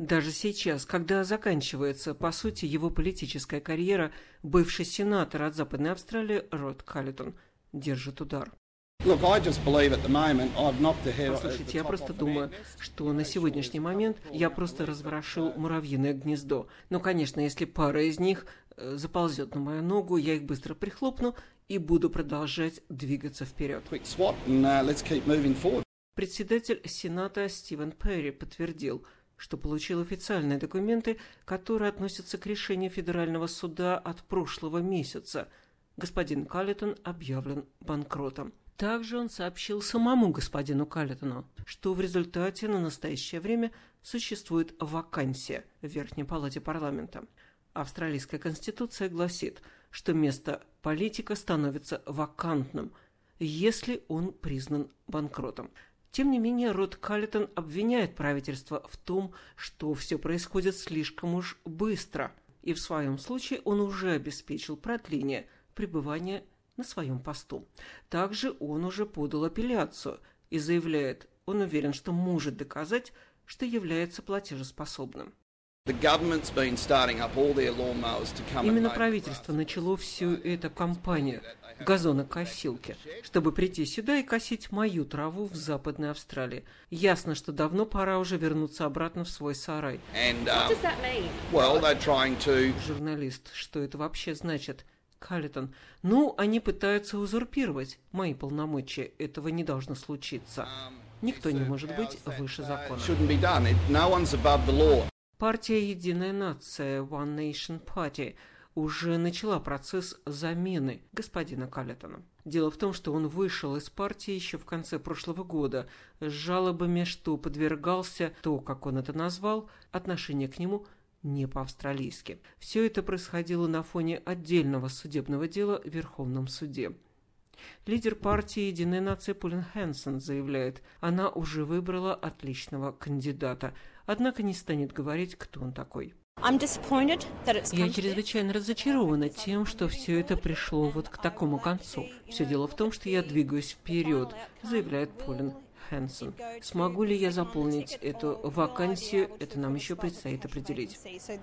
Даже сейчас, когда заканчивается, по сути, его политическая карьера, бывший сенатор от Западной Австралии Род Каллитон держит удар. Послушайте, я просто думаю, что на сегодняшний момент я просто разворошил муравьиное гнездо. Но, конечно, если пара из них заползет на мою ногу, я их быстро прихлопну и буду продолжать двигаться вперед. Председатель Сената Стивен Перри подтвердил, что получил официальные документы, которые относятся к решению Федерального суда от прошлого месяца. Господин Каллитон объявлен банкротом. Также он сообщил самому господину Каллитону, что в результате на настоящее время существует вакансия в Верхней палате парламента. Австралийская конституция гласит, что место политика становится вакантным, если он признан банкротом. Тем не менее, Род Каллитон обвиняет правительство в том, что все происходит слишком уж быстро, и в своем случае он уже обеспечил продление пребывания на своем посту. Также он уже подал апелляцию и заявляет, он уверен, что может доказать, что является платежеспособным. Именно правительство начало всю эту кампанию газонокосилки, чтобы прийти сюда и косить мою траву в Западной Австралии. Ясно, что давно пора уже вернуться обратно в свой сарай. Журналист, что это вообще значит? Каллитон. Они пытаются узурпировать мои полномочия. Этого не должно случиться. Никто не может быть выше закона. Партия «Единая нация» One Nation Party уже начала процесс замены господина Каллитона. Дело в том, что он вышел из партии еще в конце прошлого года с жалобами, что подвергался, то, как он это назвал, отношение к нему не по-австралийски. Все это происходило на фоне отдельного судебного дела в Верховном суде. Лидер партии «Единая нация» Полин Хэнсон заявляет, она уже выбрала отличного кандидата, однако не станет говорить, кто он такой. Я чрезвычайно разочарована тем, что все это пришло вот к такому концу. Все дело в том, что я двигаюсь вперед, заявляет Полин Хэнсон. Смогу ли я заполнить эту вакансию, это нам еще предстоит определить.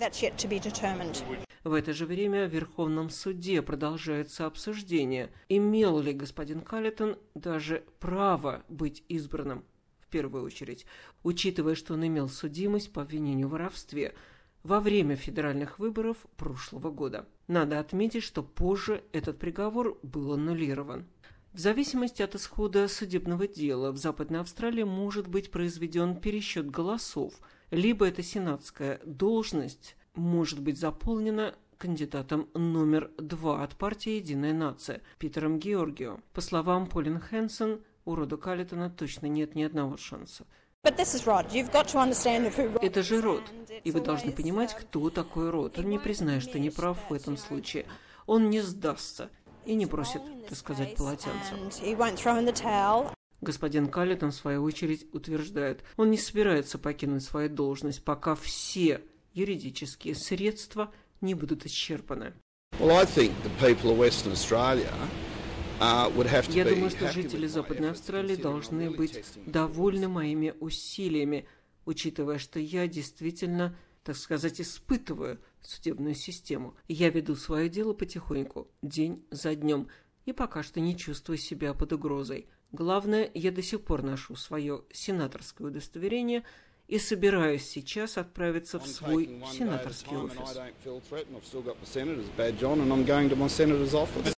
В это же время в Верховном суде продолжается обсуждение, имел ли господин Каллитон даже право быть избранным, в первую очередь, учитывая, что он имел судимость по обвинению в воровстве во время федеральных выборов прошлого года. Надо отметить, что позже этот приговор был аннулирован. В зависимости от исхода судебного дела в Западной Австралии может быть произведен пересчет голосов, либо эта сенатская должность может быть заполнена кандидатом номер 2 от партии «Единая нация» Питером Георгио. По словам Полин Хэнсон, у Рода Каллитона точно нет ни одного шанса. Это же Род, и вы должны понимать, кто такой Род. Он не признает, что не прав в этом случае. Он не сдастся и не бросит, так сказать, полотенце. Господин Каллитон, в свою очередь, утверждает, он не собирается покинуть свою должность, пока все юридические средства не будут исчерпаны. Я думаю, что жители Западной Австралии должны быть довольны моими усилиями, учитывая, что я действительно, так сказать, испытываю судебную систему. Я веду свое дело потихоньку, день за днем, и пока что не чувствую себя под угрозой. Главное, я до сих пор ношу свое сенаторское удостоверение и собираюсь сейчас отправиться в свой сенаторский офис.